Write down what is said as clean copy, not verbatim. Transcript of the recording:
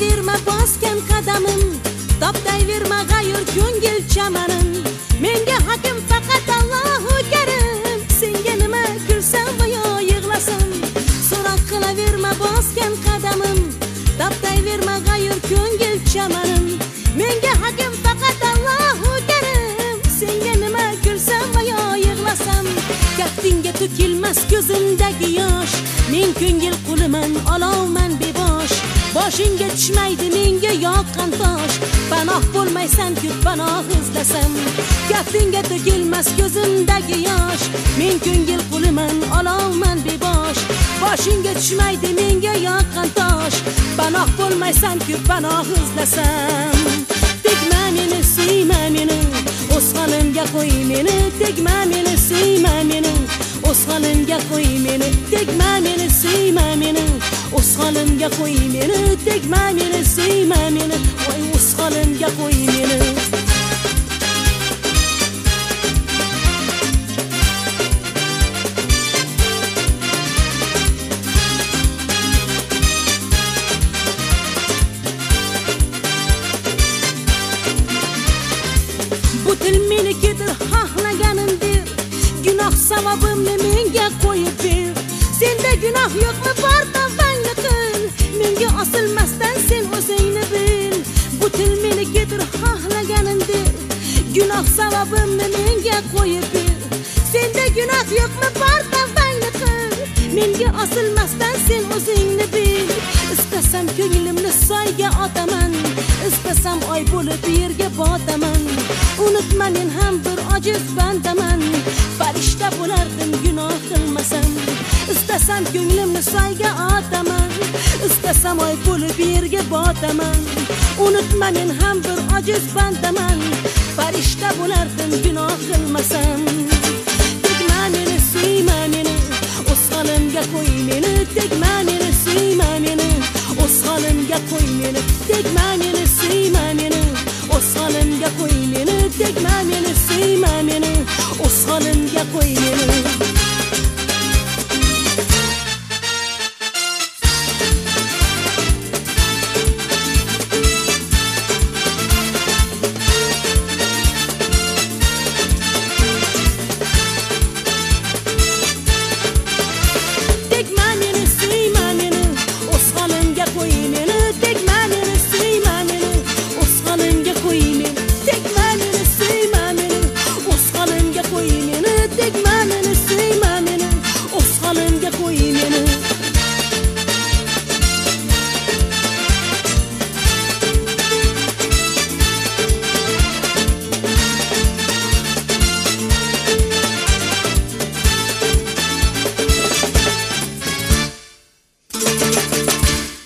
qilaverma bosgan qadamim, toptayverma g'ayur ko'ngil chamanim. Menga hakim faqat Allohu Karim, senga nima kulsam va yo yig'lasam. So'roq qilaverma bosgan qadamim, toptayverma g'ayur ko'ngil chamanim. Menga hakim faqat Allohu Karim, senga nima kulsam va yo yig'lasam. Kaftingga to'kilmas ko'zimdagi yosh, men ko'ngil quliman, olovman bebosh. Boshingga tushmaydi menga yoqqan tosh, panoh bo'lmaysan-ku panoh izlasam. Kaftingga to'kilmas ko'zimdagi yosh, men ko'ngil quliman, olovman bebosh. Boshingga tushmaydi menga yoqqan tosh, panoh bo'lmaysan-ku panoh izlasam. Tegma meni, suyma meni, o'z holimga qo'y meni. Tegma meni, suyma meni, o'z holimga qo'y meni. Tegma meni, suyma meni, o'z holimga qo'y meni. Tegma meni, suyma meni, voy o'z holimga qo'y meni. Bu til menikidir, xohlaganimdir. Gunoh sababimni menga qo'yib ber. Senda gunoh yo'qmi, bor tavbangni qil. Menga osilmasdan sen o'zingni bil. Bu til menikidir, xohlaganimdir. Gunoh sababimni menga qo'yib ber. Senda gunoh yo'qmi, bor tavbangni qil. Menga osilmasdan sen o'zingni bil. Istasam ko'nglimni soyga otaman, istasam oy bo'lib yerga botaman. Unutma, men ham bir ojiz bandaman, farishta bo'lardim gunoh qilmasam. Istasam ko'nglimni soyga otaman, istasam oy bo'lib yerga botaman. Unutma, men ham bir ojiz bandaman, farishta bo'lardim gunoh qilmasam. Tegma meni, suyma meni, o'z holimga qo'y meni. Tegma meni, suyma meni, o'z holimga qo'y meni. Tegma meni, suyma meni, o'z holimga qo'y meni. Tegma meni, suyma meni, o'z holimga qo'y meni.